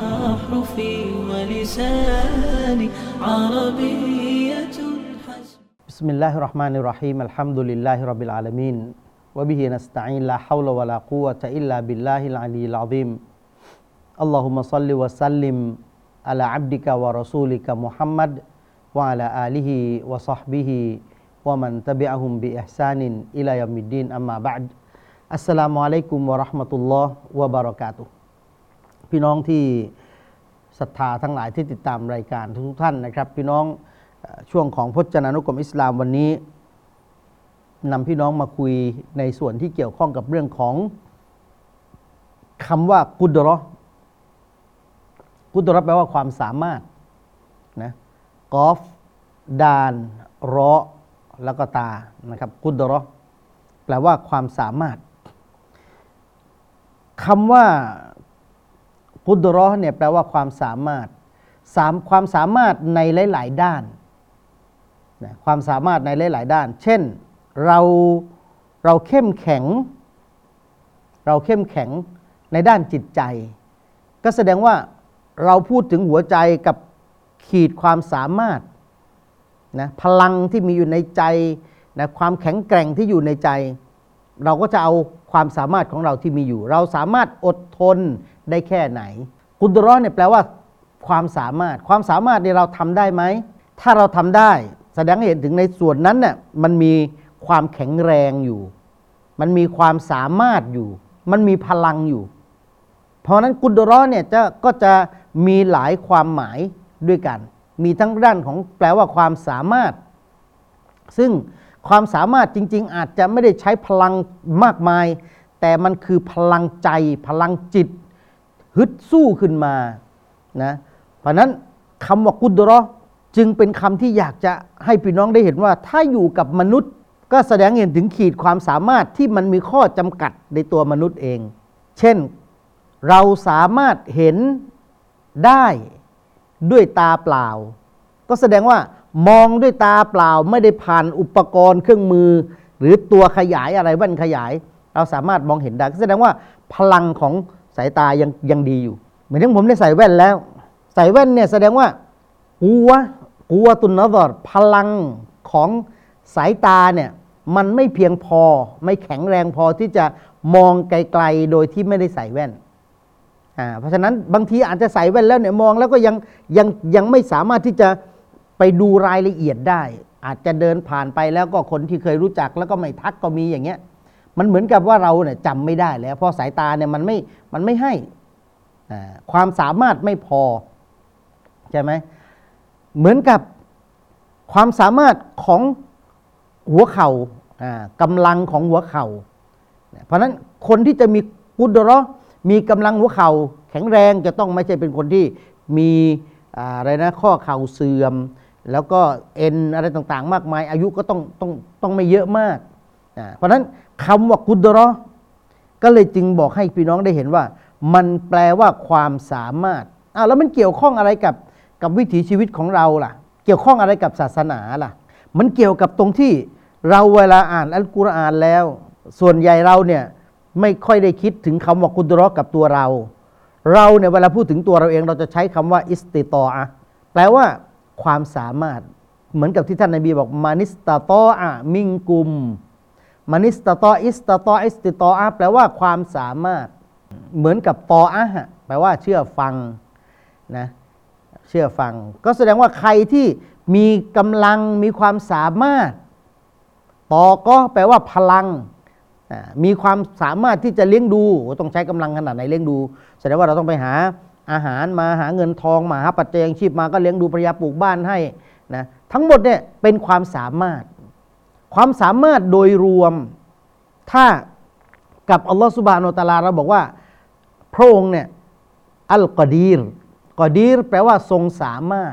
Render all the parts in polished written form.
أحرفي ولساني عربية حسن بسم الله الرحمن الرحيم الحمد لله رب العالمين وبه نستعين لا حول ولا قوة إلا بالله العلي العظيم اللهم صل وسلم على عبدك ورسولك محمد وعلى آله وصحبه ومن تبعهم بإحسان إلى يوم الدين أما بعدอัสสลามุอะลัยกุมวะเราะห์มะตุลลอฮ์วะบะเราะกาตุฮ์พี่น้องที่ศรัทธาทั้งหลายที่ติดตามรายการทุกท่านนะครับพี่น้องช่วงของพจนานุกรมอิสลามวันนี้นำพี่น้องมาคุยในส่วนที่เกี่ยวข้องกับเรื่องของคำว่ากุดเราะห์แปลว่าความสามารถนะกอฟดานรอแล้วก็ตานะครับกุดเราะห์แปลว่าความสามารถคำว่ากุดเราะห์เนี่ยแปลว่าความสามารถความสามารถในหลายๆด้านนะความสามารถในหลายๆด้านเช่นเราเข้มแข็งในด้านจิตใจก็แสดงว่าเราพูดถึงหัวใจกับขีดความสามารถนะพลังที่มีอยู่ในใจนะความแข็งแกร่งที่อยู่ในใจเราก็จะเอาความสามารถของเราที่มีอยู่เราสามารถอดทนได้แค่ไหนกุดเราะห์เนี่ยแปลว่าความสามารถเนี่ยเราทำได้ไหมถ้าเราทำได้แสดงให้เห็นถึงในส่วนนั้นเนี่ยมันมีความแข็งแรงอยู่มันมีความสามารถอยู่มันมีพลังอยู่เพราะนั้นกุดเราะห์เนี่ยก็จะมีหลายความหมายด้วยกันมีทั้งด้านของแปลว่าความสามารถซึ่งความสามารถจริงๆอาจจะไม่ได้ใช้พลังมากมายแต่มันคือพลังใจพลังจิตฮึดสู้ขึ้นมานะเพราะนั้นคำว่ากุดเราะห์จึงเป็นคำที่อยากจะให้พี่น้องได้เห็นว่าถ้าอยู่กับมนุษย์ก็แสดงเห็นถึงขีดความสามารถที่มันมีข้อจำกัดในตัวมนุษย์เองเช่นเราสามารถเห็นได้ด้วยตาเปล่าก็แสดงว่ามองด้วยตาเปล่าไม่ได้ผ่านอุปกรณ์เครื่องมือหรือตัวขยายอะไรแว่นขยายเราสามารถมองเห็นได้แสดงว่าพลังของสายตายังดีอยู่เหมือนที่ผมได้ใส่แว่นแล้วใส่แว่นเนี่ยแสดงว่ากัวตุนนะซอรพลังของสายตาเนี่ยมันไม่เพียงพอไม่แข็งแรงพอที่จะมองไกลๆโดยที่ไม่ได้ใส่แว่นเพราะฉะนั้นบางทีอาจจะใส่แว่นแล้วเนี่ยมองแล้วก็ยังไม่สามารถที่จะไปดูรายละเอียดได้อาจจะเดินผ่านไปแล้วก็คนที่เคยรู้จักแล้วก็ไม่ทักก็มีอย่างเงี้ยมันเหมือนกับว่าเราเนี่ยจำไม่ได้แล้วเพราะสายตาเนี่ยมันไม่ให้ความสามารถไม่พอใช่ไหมเหมือนกับความสามารถของหัวเข่ากำลังของหัวเข่าเพราะนั้นคนที่จะมีกุดเราะห์มีกำลังหัวเข่าแข็งแรงจะต้องไม่ใช่เป็นคนที่มีอะไรนะข้อเข่าเสื่อมแล้วก็เอ็นอะไรต่างๆมากมายอายุก็ต้องไม่เยอะมากเพราะฉะนั้นคำว่ากุดเราะห์ก็เลยจึงบอกให้พี่น้องได้เห็นว่ามันแปลว่าความสามารถแล้วมันเกี่ยวข้องอะไรกับวิถีชีวิตของเราล่ะเกี่ยวข้องอะไรกับศาสนาล่ะมันเกี่ยวกับตรงที่เราเวลาอ่านอัลกุรอานแล้วส่วนใหญ่เราเนี่ยไม่ค่อยได้คิดถึงคำว่ากุดเราะห์กับตัวเราเนี่ยเวลาพูดถึงตัวเราเองเราจะใช้คำว่าอิสติตออะห์แปลว่าความสามารถเหมือนกับที่ท่านนบีบอกมานิสตะตออะมิงกุมมานิสตะตออิสติตออะห์แปลว่าความสามารถเหมือนกับตออะห์แปลว่าเชื่อฟังนะเชื่อฟังก็แสดงว่าใครที่มีกำลังมีความสามารถตอก็แปลว่าพลังมีความสามารถที่จะเลี้ยงดูต้องใช้กำลังขนาดไหนเลี้ยงดูแสดงว่าเราต้องไปหาอาหารมาหาเงินทองมาหาปัจจัยชีพมาก็เลี้ยงดูภรรยาปลูกบ้านให้นะทั้งหมดเนี่ยเป็นความสามารถโดยรวมถ้ากับอัลลอฮฺซุบฮานะฮูวะตะอาลาเราบอกว่าพระองค์เนี่ยอัลกอดีรแปลว่าทรงสามารถ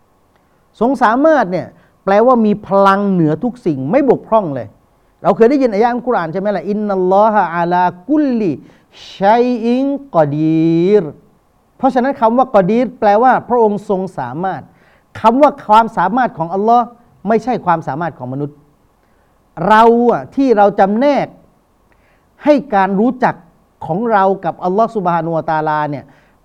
เนี่ยแปลว่ามีพลังเหนือทุกสิ่งไม่บกพร่องเลยเราเคยได้ยินอายะห์อัลกุรอานใช่ไหมล่ะอินนัลลอฮะอะลากุลลิชัยอินกอดีรเพราะฉะนั้นคำว่ากอดีรแปลว่าพระองค์ทรงสามารถคำว่าความสามารถของอัลลอฮ์ไม่ใช่ความสามารถของมนุษย์เราที่เราจำแนกให้การรู้จักของเรากับอัลลอฮ์ซุบฮานะฮูวะตะอาลาเนี่ย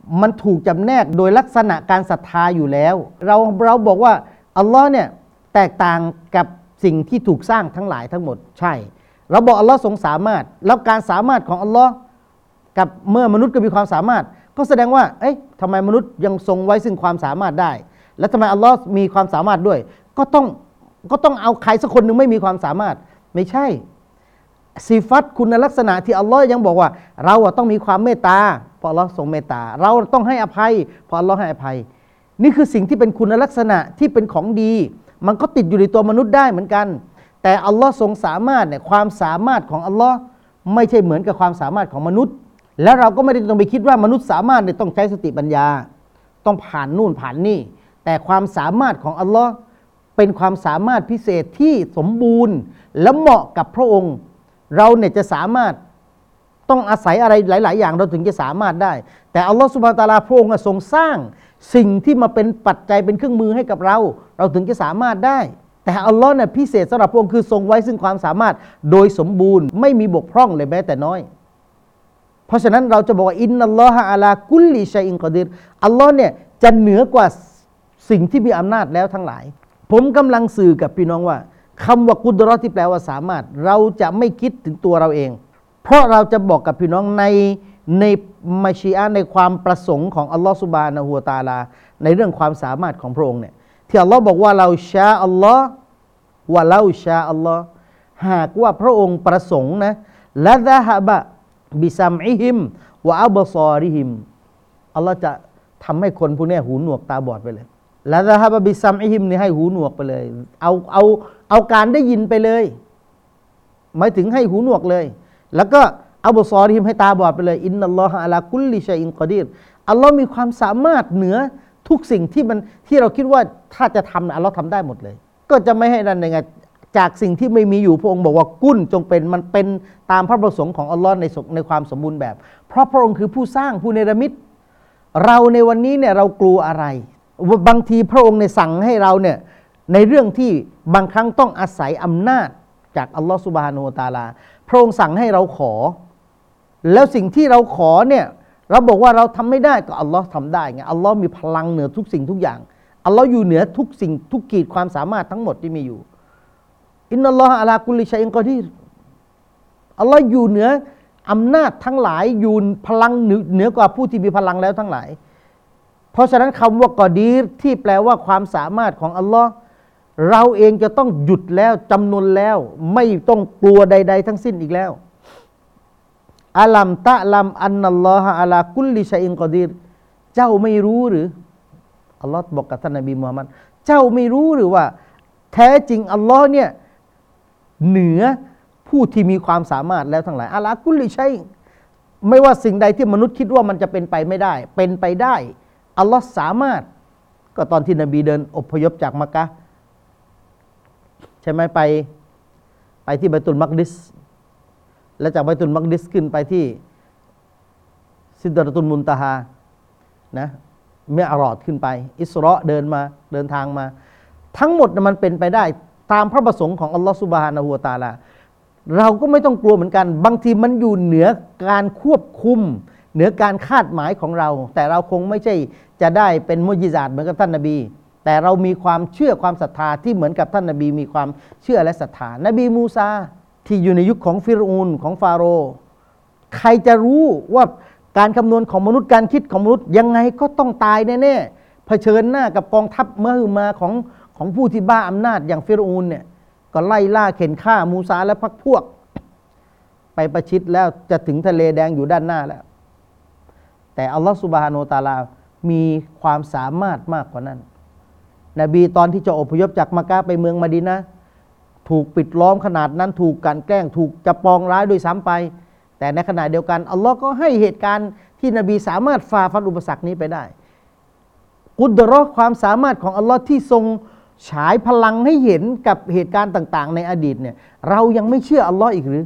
มันถูกจำแนกโดยลักษณะการศรัทธาอยู่แล้วเราบอกว่าอัลลอฮ์เนี่ยแตกต่างกับสิ่งที่ถูกสร้างทั้งหลายทั้งหมดใช่เราบอกอัลลอฮ์ทรงสามารถแล้วการสามารถของอัลลอฮ์กับเมื่อมนุษย์ก็มีความสามารถก็แสดงว่าทำไมมนุษย์ยังทรงไว้ซึ่งความสามารถได้แล้วทำไมอัลลอฮ์มีความสามารถด้วยก็ต้องเอาใครสักคนหนึ่งไม่มีความสามารถไม่ใช่สิฟัตคุณลักษณะที่อัลลอฮ์ยังบอกว่าเราต้องมีความเมตตาเพราะอัลลอฮ์ทรงเมตตาเราต้องให้อภัยเพราะอัลลอฮ์ให้อภัยนี่คือสิ่งที่เป็นคุณลักษณะที่เป็นของดีมันก็ติดอยู่ในตัวมนุษย์ได้เหมือนกันแต่อัลลอฮ์ทรงสามารถเนี่ยความสามารถของอัลลอฮ์ไม่ใช่เหมือนกับความสามารถของมนุษย์แล้วเราก็ไม่ได้ต้องไปคิดว่ามนุษย์สามารถเนี่ยต้องใช้สติปัญญาต้องผ่านนู่นผ่านนี่แต่ความสามารถของอัลลอฮ์เป็นความสามารถพิเศษที่สมบูรณ์และเหมาะกับพระองค์เราเนี่ยจะสามารถต้องอาศัยอะไรหลายๆอย่างเราถึงจะสามารถได้แต่อัลลอฮ์ซุบฮานะฮูวะตะอาลาพระองค์ทรงสร้างสิ่งที่มาเป็นปัจจัยเป็นเครื่องมือให้กับเราถึงจะสามารถได้แต่อัลลอฮ์เนี่ยพิเศษสำหรับพระองค์คือทรงไว้ซึ่งความสามารถโดยสมบูรณ์ไม่มีบกพร่องเลยแม้แต่น้อยเพราะฉะนั้นเราจะบอกว่าอินนัลลอฮะอะลากุลลิชัยอินกอดีรอัลลอฮ์เนี่ยจะเหนือกว่าสิ่งที่มีอำนาจแล้วทั้งหลายผมกำลังสื่อกับพี่น้องว่าคำว่ากุดเราะห์ที่แปลว่าสามารถเราจะไม่คิดถึงตัวเราเองเพราะเราจะบอกกับพี่น้องในมัชีอะห์ในความประสงค์ของอัลลอฮฺซุบฮานะฮูวะตะอาลาในเรื่องความสามารถของพระองค์เนี่ยที่อัลลอฮ์บอกว่าเราชาอัลลอฮ์ว่าเราชาอัลลอฮ์หากว่าพระองค์ประสงค์นะละซะฮะบะบิซัมอิฮิมวะอับซอริฮิมอัลลอฮ์จะทำให้คนพวกนี้หูหนวกตาบอดไปเลยละซะฮะบะบิซัมอิฮิมนี่ให้หูหนวกไปเลยเอาการได้ยินไปเลยหมายถึงให้หูหนวกเลยแล้วก็อับซอริฮิมให้ตาบอดไปเลยอินนัลลอฮะอะลากุลลิชัยอินกอดีรอัลลอฮ์มีความสามารถเหนือทุกสิ่งที่เราคิดว่าถ้าจะทำอัลลอฮ์ทำได้หมดเลยก็จะไม่ให้นั่นยังไงจากสิ่งที่ไม่มีอยู่พระองค์บอกว่ากุลจงเป็นมันเป็นตามพระประสงค์ของอัลลอฮ์ในความสมบูรณ์แบบเพราะพระองค์คือผู้สร้างผู้เนรมิตเราในวันนี้เนี่ยเรากลัวอะไรบางทีพระองค์เนี่ยสั่งให้เราเนี่ยในเรื่องที่บางครั้งต้องอาศัยอำนาจจากอัลลอฮ์ซุบฮานะฮูวะตะอาลาพระองค์สั่งให้เราขอแล้วสิ่งที่เราขอเนี่ยเราบอกว่าเราทำไม่ได้ก็อัลลอฮ์ทำได้ไงอัลลอฮ์มีพลังเหนือทุกสิ่งทุกอย่างอัลลอฮ์อยู่เหนือทุกสิ่งทุกขีดความสามารถทั้งหมดที่มีอยู่อินนัลลอฮะอะลากุลลิชัยอินกอดีรอัลลอฮ์อยู่เหนืออำนาจทั้งหลายอยู่พลังเหนือกว่าผู้ที่มีพลังแล้วทั้งหลายเพราะฉะนั้นคำว่ากอดีรที่แปลว่าความสามารถของอัลลอฮ์เราเองจะต้องหยุดแล้วจำนวนแล้วไม่ต้องกลัวใดๆทั้งสิ้นอีกแล้วอะลัมตะลัมอันนัลลอฮะอะลากุลลิชัยอินกอดีรเจ้าไม่รู้หรืออัลลอฮ์บอกกับท่านนบีมุฮัมมัดเจ้าไม่รู้หรือว่าแท้จริงอัลลอฮ์เนี่ยเหนือผู้ที่มีความสามารถแล้วทั้งหลายอะลากุลลิชัยไม่ว่าสิ่งใดที่มนุษย์คิดว่ามันจะเป็นไปไม่ได้เป็นไปได้อัลลอฮ์สามารถก็ตอนที่นบีเดินอพยพจากมักกะฮ์ใช่ไหมไปที่บัยตุลมักดิสแล้วจากบัยตุลมักดิสขึ้นไปที่ซิดเราะตุลมุนตะฮานะมิอ์รอจขึ้นไปอิสเราะห์เดินทางมาทั้งหมดมันเป็นไปได้ตามพระประสงค์ของอัลลอฮฺซุบฮานะฮูวะตะอาลาเราก็ไม่ต้องกลัวเหมือนกันบางทีมันอยู่เหนือการควบคุมเหนือการคาดหมายของเราแต่เราคงไม่ใช่จะได้เป็นมุญิซาตเหมือนกับท่านนบีแต่เรามีความเชื่อความศรัทธาที่เหมือนกับท่านนบีมีความเชื่อและศรัทธานบีมูซาที่อยู่ในยุคของฟิรอูนของฟาโรห์ใครจะรู้ว่าการคำนวณของมนุษย์การคิดของมนุษย์ยังไงก็ต้องตายแน่ๆเผชิญหน้ากับกองทัพมหึมาของผู้ที่บ้าอำนาจอย่างฟิรอูนเนี่ยก็ไล่ล่าเข็นฆ่ามูซาและพรรคพวกไปประชิดแล้วจะถึงทะเลแดงอยู่ด้านหน้าแล้วแต่อัลลอฮฺซุบฮานะฮูวะตะอาลามีความสามารถมากกว่านั้นนบีตอนที่จะอพยพจากมักกะฮ์ไปเมืองมะดีนะห์ถูกปิดล้อมขนาดนั้นถูกกลั่นแกล้งถูกจะปองร้ายโดยซ้ำไปแต่ในขณะเดียวกันอัลลอฮ์ก็ให้เหตุการณ์ที่นบีสามารถฝ่าฟันอุปสรรคนี้ไปได้กุดเราะห์ความสามารถของอัลลอฮ์ที่ทรงฉายพลังให้เห็นกับเหตุการณ์ต่างๆในอดีตเนี่ยเรายังไม่เชื่ออัลลอฮ์อีกหรื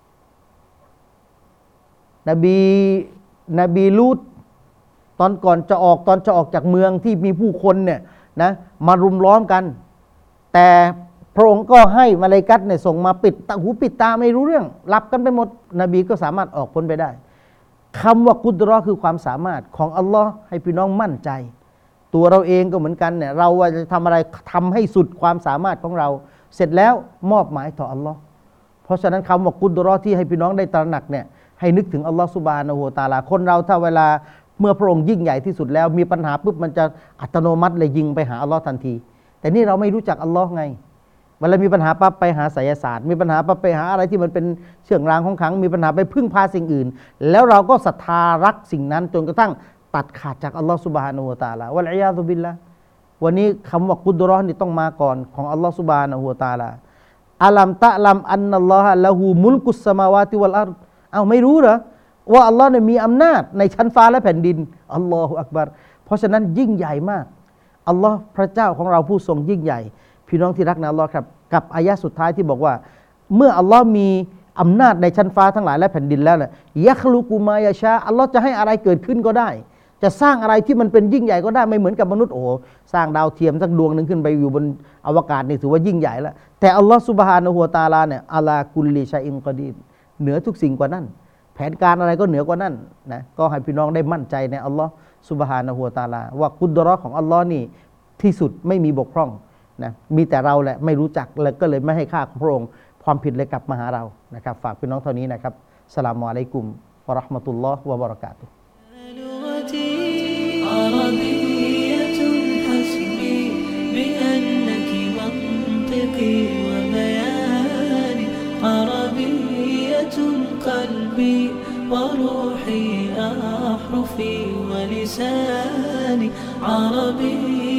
อนบีลูตตอนก่อนจะออกจากเมืองที่มีผู้คนเนี่ยนะมารุมล้อมกันแต่พระองค์ก็ให้มลาอิกะฮ์เนี่ยส่งมาปิดหูปิดตาไม่รู้เรื่องหลับกันไปหมดนบีก็สามารถออกพ้นไปได้คำว่ากุดเราะห์คือความสามารถของอัลลอฮ์ให้พี่น้องมั่นใจ ตัวเราเองก็เหมือนกันเนี่ยเราจะทำอะไรทำให้สุดความสามารถของเรา เสร็จแล้วมอบหมายต่ออัลลอฮ์เพราะฉะนั้นคำว่ากุดเราะห์ที่ให้พี่น้องได้ตระหนักเนี่ยให้นึกถึงอัลลอฮ์ซุบฮานะฮูวะตะอาลาคนเราถ้าเวลาเมื่อพระองค์ยิ่งใหญ่ที่สุดแล้วมีปัญหาปุ๊บมันจะอัตโนมัติเลยยิงไปหาอัลลอฮ์ทันที แต่นี่เราไม่รู้จักอัลลอฮ์ไงเวลามีปัญหาปั๊บไปหาไสยศาสตร์มีปัญหาปั๊บไปหาอะไรที่มันเป็นเชื่องรางของขลังมีปัญหาไปพึ่งพาสิ่งอื่นแล้วเราก็ศรัทธารักสิ่งนั้นจนกระทั่งตัดขาดจากอัลลอฮ์ซุบฮานะฮูวะตะอาลาวะลัยยาซุบิลละวันนี้คำว่ากุดเราะห์นี่ต้องมาก่อนของอัลลอฮ์ซุบฮานะฮูวะตะอาลาอะลัมตะลัมอันนัลลอฮะละหูมุลกุสสมาวาติวัลอัรฎไม่รู้เหรอว่าอัลลอฮ์เนี่ยมีอำนาจในชั้นฟ้าและแผ่นดินอัลลอฮุอักบัรเพราะฉะนั้นยิ่งใหญ่มากอัลลอฮ์พระเจ้าของเราผู้ทรงยิ่งใหญ่พี่น้องที่รักในอัลลอฮ์ครับกับอายะห์สุดท้ายที่บอกว่าเมื่ออัลลอฮ์มีอำนาจในชั้นฟ้าทั้งหลายและแผ่นดินแล้วเนี่ยยัคลุกุมายาชาอัลลอฮ์จะให้อะไรเกิดขึ้นก็ได้จะสร้างอะไรที่มันเป็นยิ่งใหญ่ก็ได้ไม่เหมือนกับมนุษย์โอ้สร้างดาวเทียมสักดวงหนึ่งขึ้นไปอยู่บนอวกาศนี่ถือว่ายิ่งใหญ่แล้วแต่อัลลอฮ์ซุบฮานะฮูวะตะอาลาเนี่ยอะลากุลลิชัยอินกอดีรเหนือทุกสิ่งกว่านั้นแผนการอะไรก็เหนือกว่านั้นนะก็ให้พี่น้องได้มั่นใจในอัลลอฮ์ซุบฮานะฮูวะตะอาลาว่ากุดเราะห์ของอัลลอฮ์นี่ที่สุดไม่มีบกพร่องนะมีแต่เราแหละไม่รู้จักแล้วก็เลยไม่ให้ค่าของพระองค์ความผิดเลยกลับมาหาเรานะครับฝากพี่น้องเท่านี้นะครับสลามุอะลัยกุมวะเราะห์มะตุลลอฮ์วะบะเราะกาตุฮ์ لغتي عربية حسبي بأنك منطقي وبياني عربية قلبي وروحي أحرفي ولساني عربي